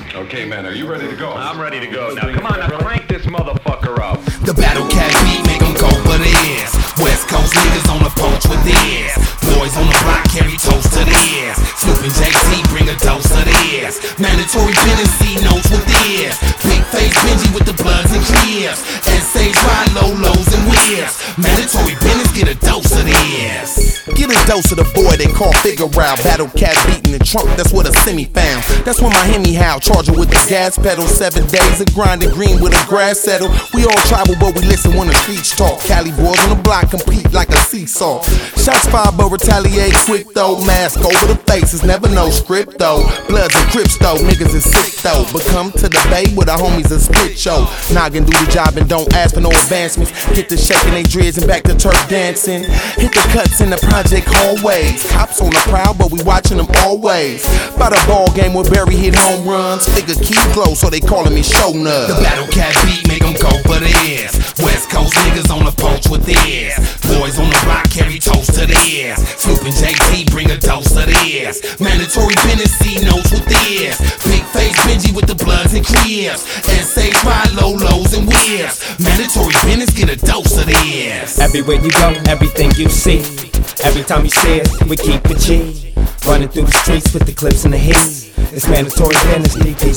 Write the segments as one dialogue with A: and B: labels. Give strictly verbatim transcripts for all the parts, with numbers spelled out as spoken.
A: Okay, man, are you ready to go?
B: I'm ready to go. Now, come on, now crank this motherfucker up.
C: The Battle Cat beat make them go for the ears. West Coast niggas on the porch with theirs. Boys on the block carry toast to the ears. Snoop and J T bring a dose to the ears. Mandatory business C notes with theirs. Big face Benji with the bloods and clears. And Sage ride low lows and wears. Mandatory business get a dose of the ears.
D: Get a dose of the boy they call Figure Out. Battle Cat beating the trunk, that's what a semi found. That's when my Hemi How, charging with the gas pedal. Seven days of grinding green with a grass settle. We all tribal, but we listen when the streets talk. Cali boys on the block compete like a seesaw. Shots fired, but retaliate quick though. Mask over the faces, never no script though. Bloods and Crips though, niggas is sick though. But come to the bay with our homies and split show. Noggin do the job and don't ask for no advancements. Get the shaking they dreads and back to turf dancing. Hit the cuts in the project hallways. Cops on the prowl, but we watching them always. By the ball game where Barry hit home runs. Figure key close, so they calling me show nub.
C: The Battle Cat beat make them go for the ears. West Coast niggas on the porch with theirs. Boys on the block carry toast to the ears. Snoop and J T bring a dose to the ears. Mandatory business C notes with theirs. Big face Benji with the bloods and clears. And Sage ride low lows and wears. Mandatory business get a dose of the ears.
E: Everywhere you go, everything you see. Every time you see us, we keep it G. Running through the streets with the clips and the heat. It's mandatory business, D P G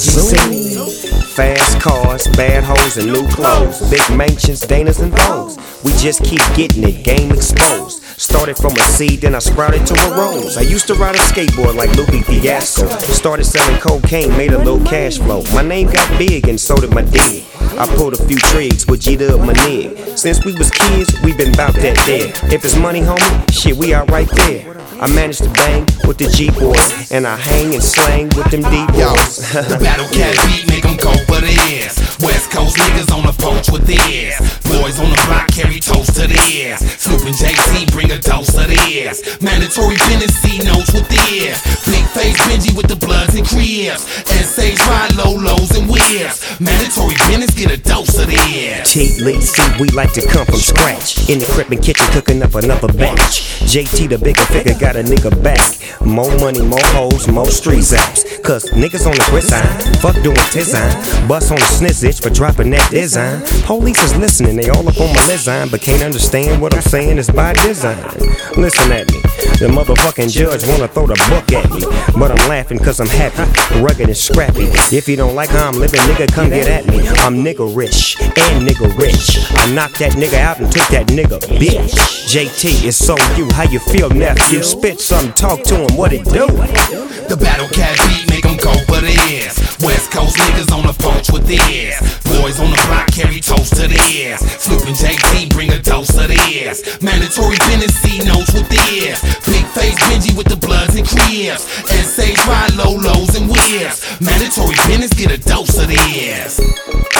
E: C.
F: Fast cars, bad hoes, and new clothes. Big mansions, Danas, and Vogues. We just keep getting it, game exposed. Started from a seed, then I sprouted to a rose. I used to ride a skateboard like Lupe Fiasco. Started selling cocaine, made a little cash flow. My name got big, and so did my dig. I pulled a few trigs with G-Dub, my nig. Since we was kids, we been bout that there. If it's money, homie, shit, we out right there. I managed to bang with the G-boys, and I hang and slang with them D-boys.
C: The Battle Cat beat make them go for the ears. West Coast niggas on the porch with theirs. Boys on the block carry toast to the ears. Snoop and J T bring a dose of the ears. Mandatory business C notes with theirs. Big face Benji with the bloods and clears. And Sage ride low lows and wears. Mandatory business get a dose of the ears.
F: Cheat lead, see, we like to come from scratch. In the crib and kitchen cooking up another batch. J T the bigger figure got a nigga back. More money, more hoes, more street zaps. Cause niggas on the gridiron, fuck doing design. Bust on the snizzage for dropping that design. Police is listening, they all up on my design, but can't understand what I'm saying is by design. Listen at me, the motherfucking judge wanna throw the book at me, but I'm laughing cause I'm happy, rugged and scrappy. If you don't like how I'm living, nigga, come get at me. I'm nigga rich and nigga rich. I knocked that nigga out and took that nigga bitch. J T, it's so you, how you feel, nephew? Spit something, talk to him, what it do?
C: The Battle Cat beat make them go for the ears. West Coast niggas on the porch with theirs. Boys on the block carry toast to the ears. Snoop and J T bring a dose of the ears. Mandatory business C notes with theirs. Big face Benji with the bloods and clears. And Sage ride low lows and wears. Mandatory business get a dose of the ears.